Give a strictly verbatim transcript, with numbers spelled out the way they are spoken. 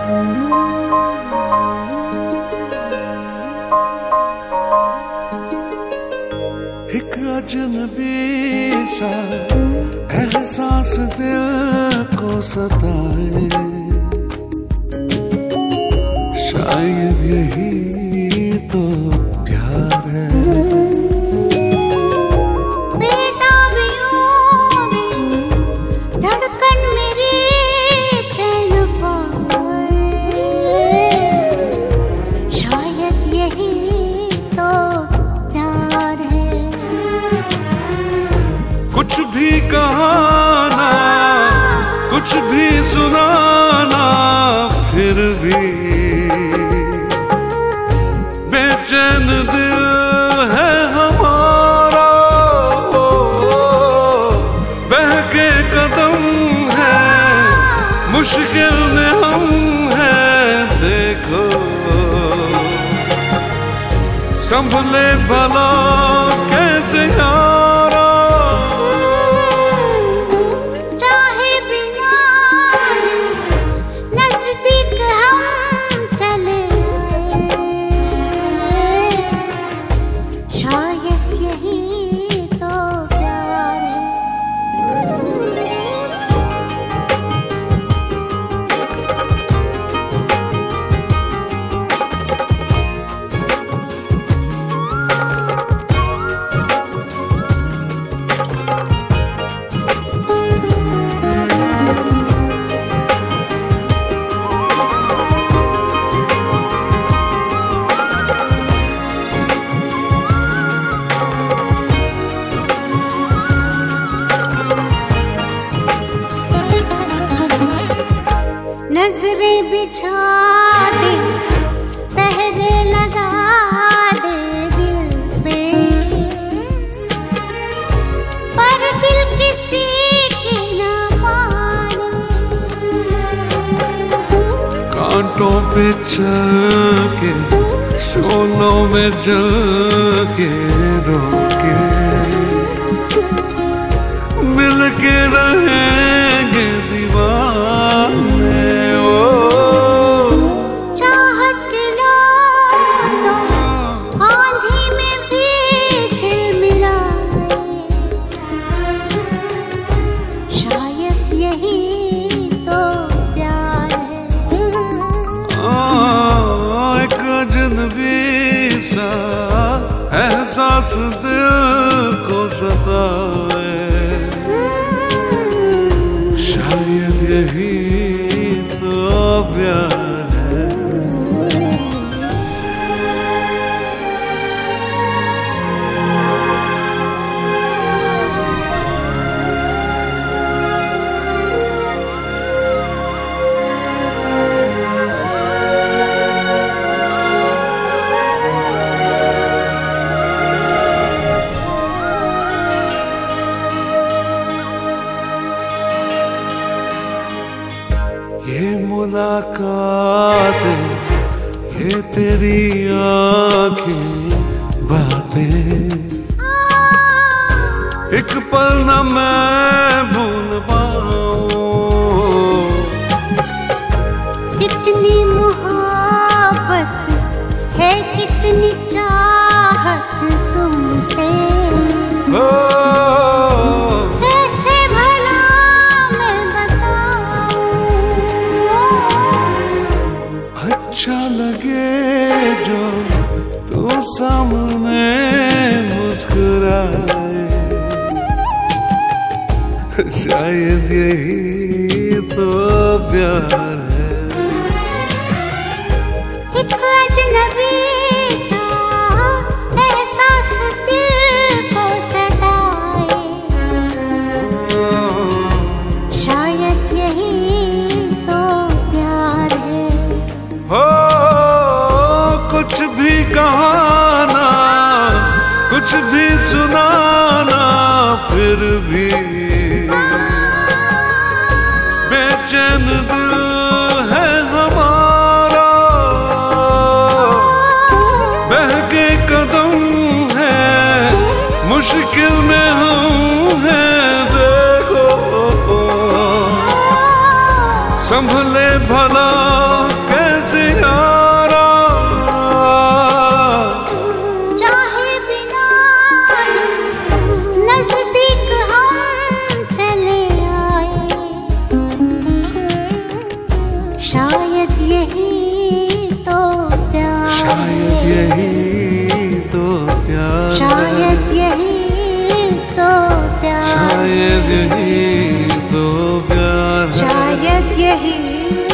एक अजनबी सा एहसास दिल को सताए, शायद यही तो प्यार है। धड़कन मेरी चैन पाए, शायद यही तो प्यार है। कुछ भी कहाना, कुछ भी सुनाना, फिर भी बेचैन दिल है हमारा। ओ, बहके कदम है, मुश्किल में हम हैं। देखो संभले भला कैसे यारा। नजरें बिछा दे, पहरे लगा दे दिल पे, पर दिल किसी की न माने। कांटों पे चल के, शोलों में जल के, रोके मिल के रहेंगे दीवाने। एहसास दिल को सताए, शायद यही तो प्यार है। ये मुलाकातें, ये तेरी आँखें, बातें, एक पल न मैं भूल पाऊं। कितनी मोहब्बत है, कितनी चाहत तुमसे। कैसे भला मैं बताऊं। अच्छा लगे जो तू सामने मुस्कुराए, शायद यही तो प्यार है। एक अजनबी सा एहसास दिल को सताए, शायद यही तो प्यार है। हो कुछ भी कहाना, कुछ भी सुनाना, फिर भी बेचैन दिल है हमारा। बहके कदम है, मुश्किल में हम हैं। देखो संभले भला यही तो प्यार शायद यही तो प्यार, शायद यही तो प्यार, शायद यही तो प्यार, शायद यही